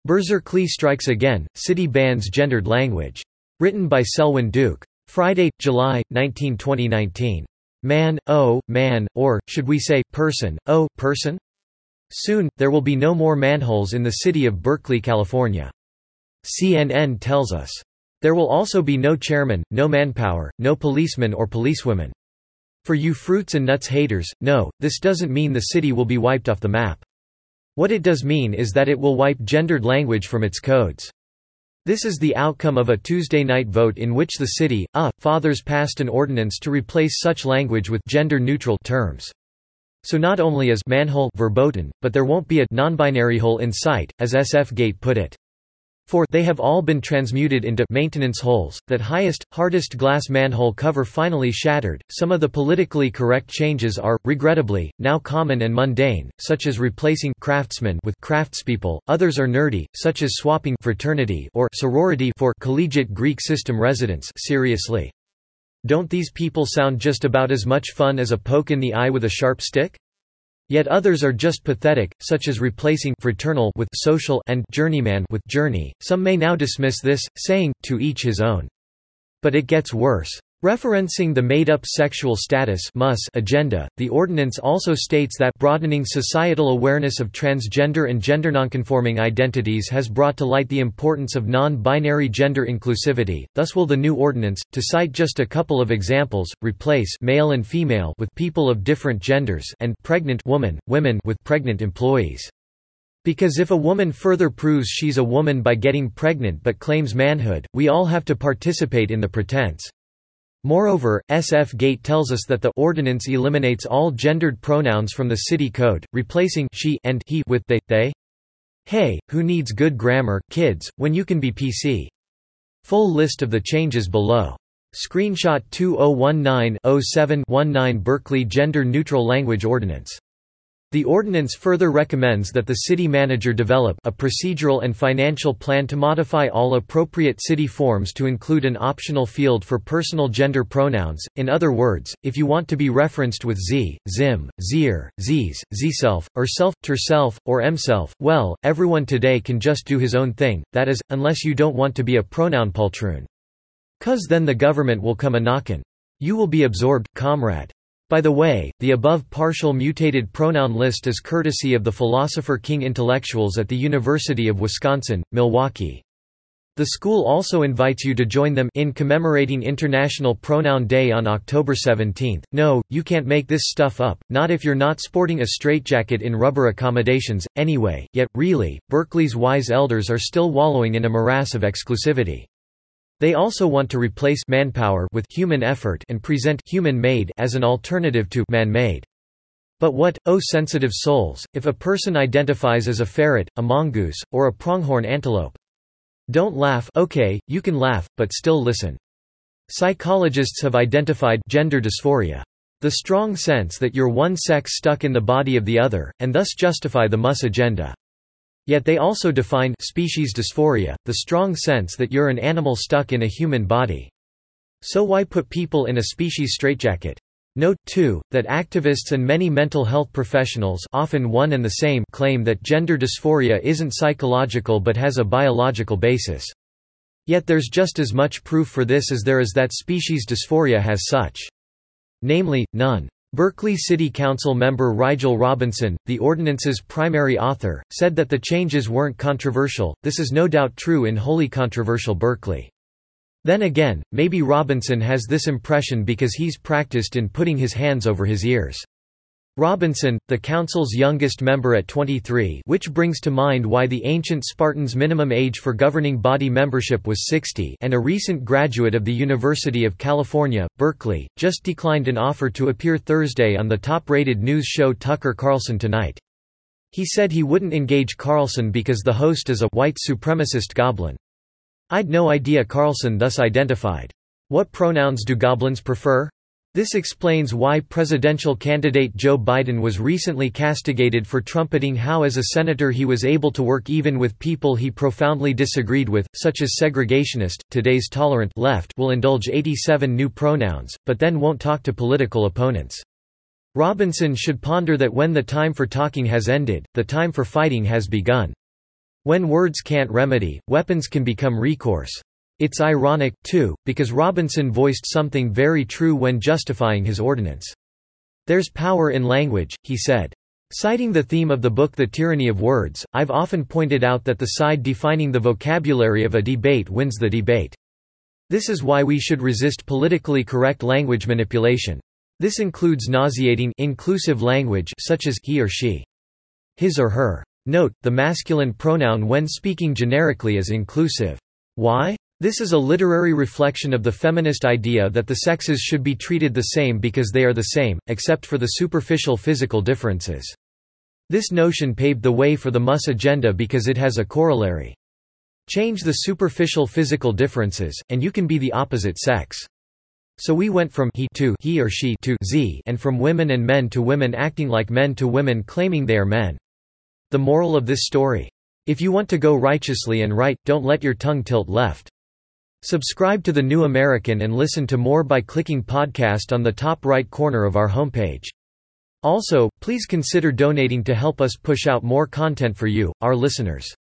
Berserkly Strikes Again, City Bans Gendered Language. Written by Selwyn Duke. Friday, July, 2019. Man, oh, man, or, should we say, person, oh, person? Soon, there will be no more manholes in the city of Berkeley, California. CNN tells us. There will also be no chairman, no manpower, no policemen or policewomen. For you fruits and nuts haters, no, this doesn't mean the city will be wiped off the map. What it does mean is that it will wipe gendered language from its codes. This is the outcome of a Tuesday night vote in which the city, fathers passed an ordinance to replace such language with gender-neutral terms. So not only is manhole verboten, but there won't be a non-binary hole in sight, as SF-Gate put it. For they have all been transmuted into maintenance holes. That highest, hardest glass manhole cover finally shattered. Some of the politically correct changes are, regrettably, now common and mundane, such as replacing craftsman with craftspeople. Others are nerdy, such as swapping fraternity or sorority for collegiate Greek system residents. Seriously, don't these people sound just about as much fun as a poke in the eye with a sharp stick? Yet others are just pathetic, such as replacing fraternal with social and journeyman with journey. Some may now dismiss this, saying, to each his own. But it gets worse. Referencing the made-up sexual status agenda, the ordinance also states that broadening societal awareness of transgender and gender nonconforming identities has brought to light the importance of non-binary gender inclusivity. Thus will the new ordinance, to cite just a couple of examples, replace male and female with people of different genders and pregnant women with pregnant employees. Because if a woman further proves she's a woman by getting pregnant but claims manhood, we all have to participate in the pretense. Moreover, SF-Gate tells us that the ordinance eliminates all gendered pronouns from the city code, replacing she and he with they. Hey, who needs good grammar, kids, when you can be PC? Full list of the changes below. Screenshot 2019-07-19 Berkeley Gender Neutral Language Ordinance. The ordinance further recommends that the city manager develop a procedural and financial plan to modify all appropriate city forms to include an optional field for personal gender pronouns. In other words, if you want to be referenced with z, zim, zir, z's, zself, or self, terself, or emself, well, everyone today can just do his own thing, that is, unless you don't want to be a pronoun poltroon. 'Cause then the government will come a-knockin'. You will be absorbed, comrade. By the way, the above partial mutated pronoun list is courtesy of the Philosopher King Intellectuals at the University of Wisconsin, Milwaukee. The school also invites you to join them in commemorating International Pronoun Day on October 17. No, you can't make this stuff up, not if you're not sporting a straitjacket in rubber accommodations, anyway. Yet, really, Berkeley's wise elders are still wallowing in a morass of exclusivity. They also want to replace manpower with human effort and present human-made as an alternative to man-made. But what, oh sensitive souls, if a person identifies as a ferret, a mongoose, or a pronghorn antelope? Don't laugh, okay, you can laugh, but still listen. Psychologists have identified gender dysphoria, the strong sense that you're one sex stuck in the body of the other, and thus justify the mus agenda. Yet they also define species dysphoria, the strong sense that you're an animal stuck in a human body. So why put people in a species straitjacket? Note, too, that activists and many mental health professionals, often one and the same, claim that gender dysphoria isn't psychological but has a biological basis. Yet there's just as much proof for this as there is that species dysphoria has such. Namely, none. Berkeley City Council member Rigel Robinson, the ordinance's primary author, said that the changes weren't controversial. This is no doubt true in wholly controversial Berkeley. Then again, maybe Robinson has this impression because he's practiced in putting his hands over his ears. Robinson, the council's youngest member at 23, which brings to mind why the ancient Spartans' minimum age for governing body membership was 60, and a recent graduate of the University of California, Berkeley, just declined an offer to appear Thursday on the top-rated news show Tucker Carlson Tonight. He said he wouldn't engage Carlson because the host is a white supremacist goblin. I'd no idea Carlson thus identified. What pronouns do goblins prefer? This explains why presidential candidate Joe Biden was recently castigated for trumpeting how as a senator he was able to work even with people he profoundly disagreed with, such as segregationist. Today's tolerant left will indulge 87 new pronouns, but then won't talk to political opponents. Robinson should ponder that when the time for talking has ended, the time for fighting has begun. When words can't remedy, weapons can become recourse. It's ironic, too, because Robinson voiced something very true when justifying his ordinance. There's power in language, he said. Citing the theme of the book The Tyranny of Words, I've often pointed out that the side defining the vocabulary of a debate wins the debate. This is why we should resist politically correct language manipulation. This includes nauseating inclusive language such as he or she, his or her. Note, the masculine pronoun when speaking generically is inclusive. Why? This is a literary reflection of the feminist idea that the sexes should be treated the same because they are the same, except for the superficial physical differences. This notion paved the way for the Mus agenda because it has a corollary. Change the superficial physical differences, and you can be the opposite sex. So we went from he to he or she to z, and from women and men to women acting like men to women claiming they are men. The moral of this story? If you want to go righteously and right, don't let your tongue tilt left. Subscribe to The New American and listen to more by clicking podcast on the top right corner of our homepage. Also, please consider donating to help us push out more content for you, our listeners.